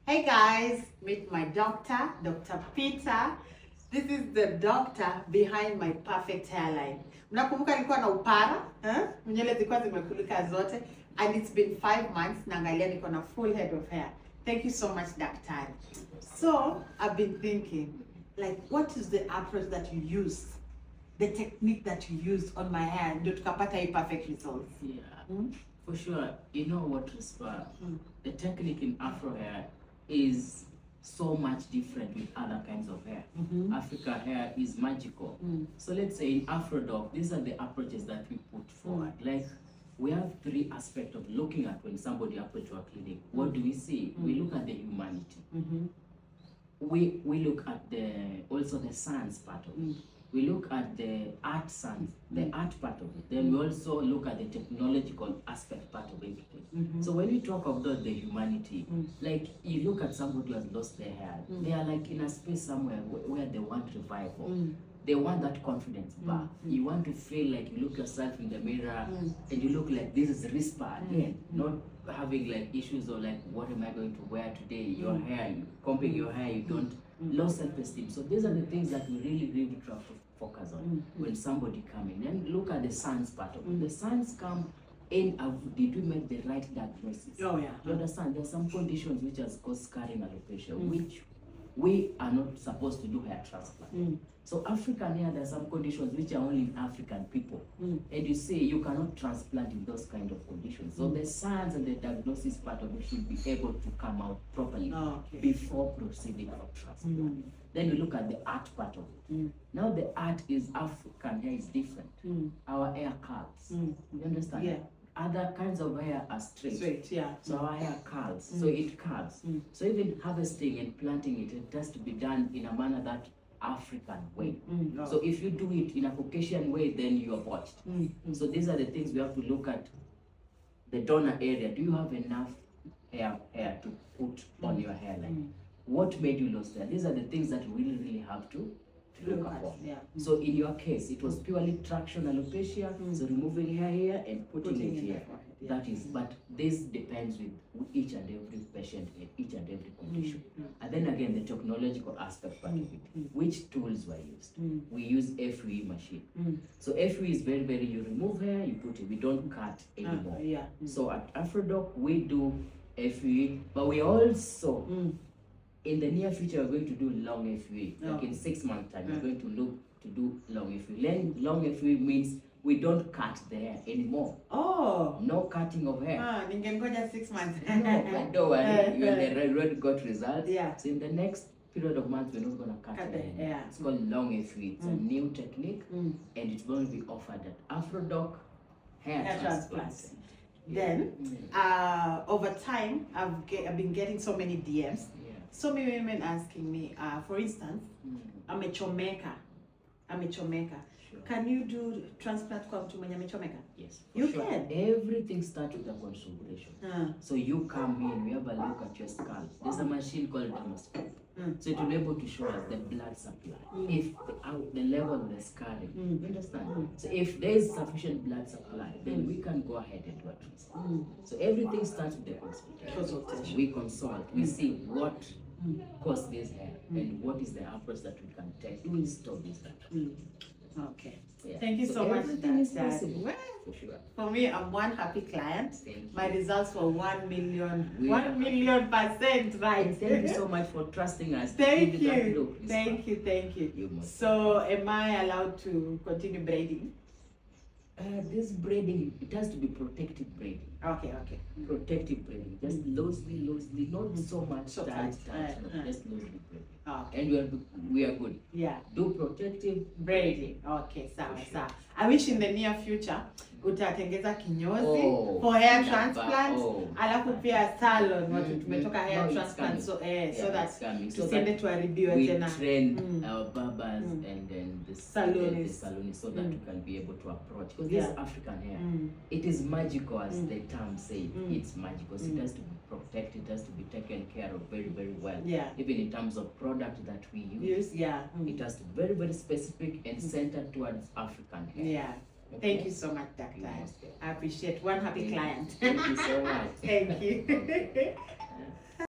Hey guys, meet my doctor, Dr. Peter. This is the doctor behind my perfect hairline. Mnakumbuka nilikuwa na upara, nywele zilikuwa zimekulika zote, and it's been 5 months naangalia niko na full head of hair. Thank you so much, Doctor. So, I've been thinking, like, what is the approach that you use? The technique that you use on my hair ndio tukapata hii perfect results. Yeah, for sure. You know what, Rispa? The technique in Afro hair is so much different with other kinds of hair. Africa hair is magical. So let's say in Afro Doc, these are the approaches that we put forward. Like, we have 3 aspects of looking at when somebody approaches our clinic. What do we see? We look at the humanity. We look at also the science part of it. We look at the art science, the art part of it. Then we also look at the technological aspect part of it. So when we talk about the humanity, like you look at somebody who has lost their hair, they are like in a space somewhere where they want revival. They want that confidence back. You want to feel like you look yourself in the mirror and you look like this is Rispa again, not having like issues or like what am I going to wear today? Your hair, you combing your hair, you don't low self-esteem. So these are the things that we really try to focus on when somebody come in. And look at the science part of it. The science come in, did we make the right diagnosis? Oh yeah. You understand? There are some conditions which has caused scarring alopecia, which we are not supposed to do hair transplant. So African hair, there are some conditions which are only in African people. And you say you cannot transplant in those kind of conditions. So the science and the diagnosis part of it should be able to come out properly before proceeding for transplant. Then you look at the art part of it. Now the art is African hair is different. Our hair curls. You understand? Yeah. Other kinds of hair are straight. Straight, yeah. So our hair curls. So it curls. So even harvesting and planting it, it has to be done in a manner that African way. So if you do it in a Caucasian way, then you are botched. So these are the things we have to look at. The donor area. Do you have enough hair to put on your hairline? What made you lose hair? These are the things that we really have to look upon. So in your case, it was purely traction alopecia, so removing hair here and putting it here. That is, but this depends with each and every patient and each and every condition. And then again, the technological aspect part of it. Which tools were used? We use FUE machine. So FUE is very, you remove hair, you put it, we don't cut anymore. So at AfroDoc, we do FUE, but we also, in the near future, we're going to do long FUE. Like in 6 months time, we're going to look to do long FUE. Long FUE means we don't cut the hair anymore. Oh. No cutting of hair. Ningengoja 6 months. No, but don't worry, you already got results. Yeah. So in the next period of months, we're not going to cut the hair. Yeah. It's called long FUE. It's a new technique, and it's going to be offered at AfroDoc Hair Transplant. Then, over time, I've been getting so many DMs. So many women asking me, for instance, I'm a chomeka. Sure. Can you do transplant kwa mtu mwenye amechomeka? Yes. You sure. can. Everything starts with a consultation. So you come in, we have a look at your scalp. There's a machine called dermoscope. So it will be able to show us the blood supply. If the level of the scarring. You understand? So if there is sufficient blood supply, then we can go ahead and do a transplant. So everything starts with the consultation. We consult. We see what caused this hair and what is the approach that we can take to stop this hair. Okay. Yeah. Thank you so much. Everything is possible. For sure. For me, I'm one happy client. My results were 1 million, We 1 million% right. Thank you so much for trusting us. Thank you. Thank you. So, am I allowed to continue braiding? This braiding, it has to be protective braiding. Okay. Protective braiding, just loosely, not so much tight, just loosely braiding. Okay. And we are good. Yeah. Do protective braiding. Okay, sawa. I wish in the near future utatengeza kinyozi for hair transplant, alafu pia salon watu tumetoka hair transplant, so that tusiende tuharibiwe tena. We train our barbers and then the salonists so that we can be able to approach, because this African hair, it is magical as the term says. It's magical. So it has to be protected, it has to be taken care of very well. Even in terms of product that we use, it has to be very specific and centered towards African hair. Thank you so much, Doctor. I appreciate one happy client. Thank you so much. Thank you.